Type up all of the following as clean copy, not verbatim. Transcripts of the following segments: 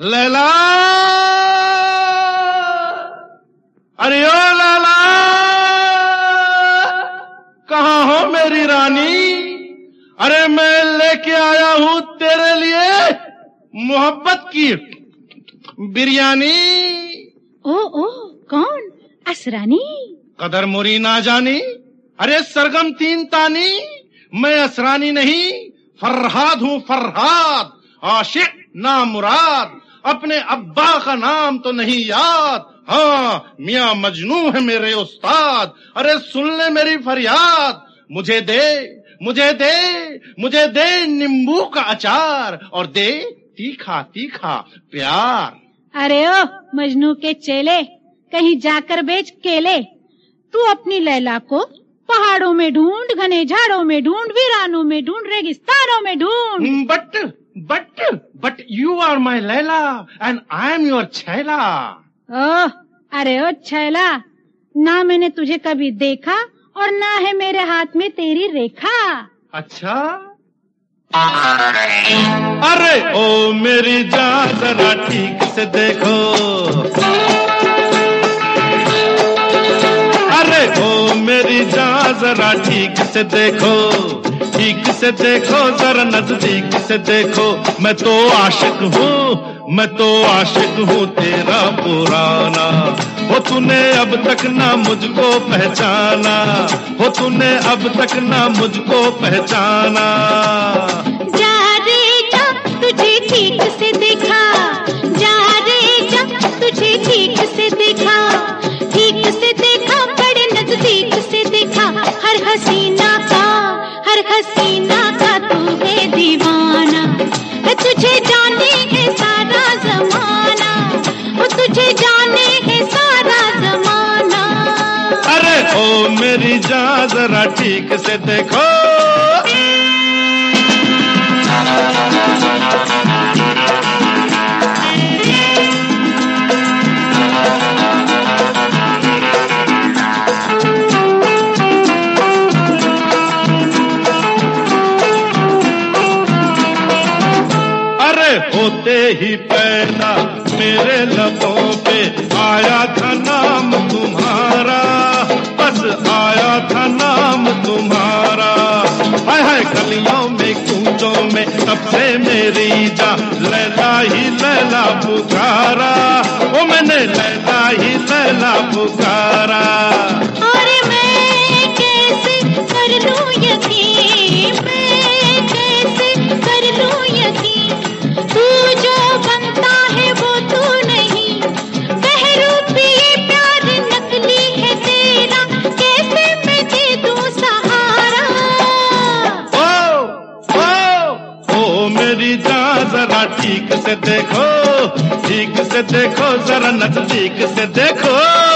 लैला, अरे ओ लैला, कहाँ हो मेरी रानी? अरे मैं लेके आया हूँ तेरे लिए मोहब्बत की बिरयानी। ओ कौन? असरानी? कदर मुरी ना जानी, अरे सरगम तीन तानी, मैं असरानी नहीं फरहाद हूँ फरहाद, आशिक ना मुराद, अपने अब्बा का नाम तो नहीं याद, हाँ मियाँ मजनू है मेरे उस्ताद। अरे सुन ले मेरी फरियाद, मुझे दे मुझे दे मुझे दे नींबू का अचार और दे तीखा तीखा प्यार। अरे ओ मजनू के चेले, कहीं जाकर बेच केले। तू अपनी लैला को पहाड़ों में ढूंढ, घने झाड़ों में ढूंढ, वीरानों में ढूंढ, रेगिस्तानों में ढूंढ। But you are my Laila and I am your छैला। ओह, अरे ओ छैला, ना मैंने तुझे कभी देखा और ना है मेरे हाथ में तेरी रेखा। अच्छा? अरे ओ मेरी जान जरा ठीक से देखो, अरे ओ मेरी जान जरा ठीक से देखो, ठीक से देखो जरा नजदीक से देखो। मैं तो आशिक हूँ, मैं तो आशिक हूँ तेरा पुराना। हो तूने अब तक ना मुझको पहचाना, हो तूने अब तक ना मुझको पहचाना। जा रे जा तुझे ठीक से देखा, जा रे जा तुझे ठीक से देखा, ठीक से देखा, बड़े नजदीक से देखा। हर हसीना का तू है दीवाना, तुझे जाने है सारा जमाना, वो तुझे जाने है सारा जमाना। अरे ओ मेरी जान जरा ठीक से देखो, होते ही पैदा मेरे लबों पे आया था नाम तुम्हारा, बस आया था नाम तुम्हारा। हाय हाय गलियों में कूचों में तब से मेरी जान लैला ही लैला पुकारा, ओ मैंने लैला ही लैला पुकारा। अरे मैं कैसे कर लूं यकीन, मैं कैसे कर लूं यकीन, तू जो बनता है वो तू नहीं, बहरूपी प्यार नकली है तेरा, कैसे मैं दे दूं सहारा। ओ मेरी जान जरा ठीक से देखो, ठीक से देखो, जरा नजदीक से देखो।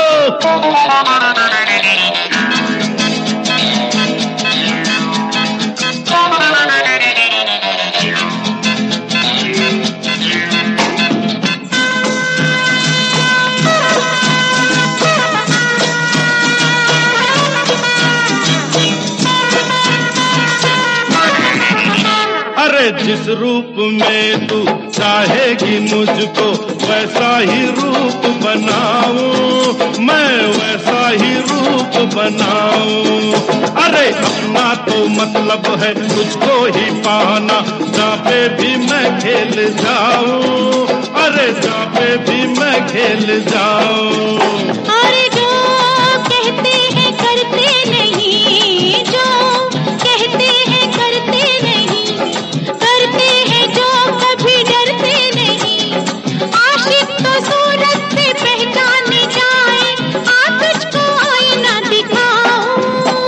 जिस रूप में तू चाहेगी मुझको वैसा ही रूप बनाऊं, मैं वैसा ही रूप बनाऊं। अरे अपना तो मतलब है तुझको ही पाना, जहाँ पे भी मैं खेल जाऊं, अरे जहाँ पे भी मैं खेल जाऊं। अरे जो कहते हैं करते नहीं, जो कहते हैं करते नहीं, करते हैं जो कभी डरते नहीं, आशिक तो सूरत से पहचाने जाए, आ तुझको आईना दिखाऊं।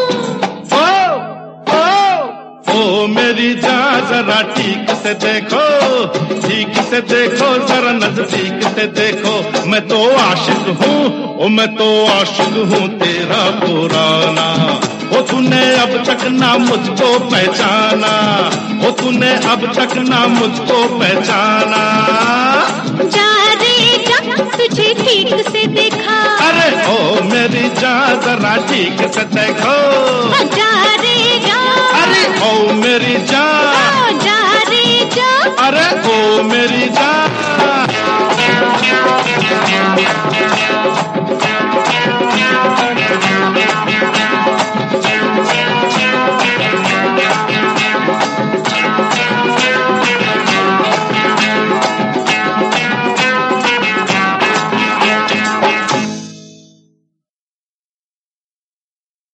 ओ मेरी जान जरा ठीक से देखो, ठीक से देखो, जरा नजदीक से देखो। मैं तो आशिक हूँ, ओ मैं तो आशिक हूँ तेरा पुराना। ओ तूने अब तक ना मुझको पहचाना, ओ तूने अब तक ना मुझको पहचाना। जा रे जा तुझे ठीक से देखा, अरे ओ मेरी जान जरा ठीक से देखो, जा रे जा, अरे ओ मेरी जान, जा रे जा, अरे ओ मेरी जान।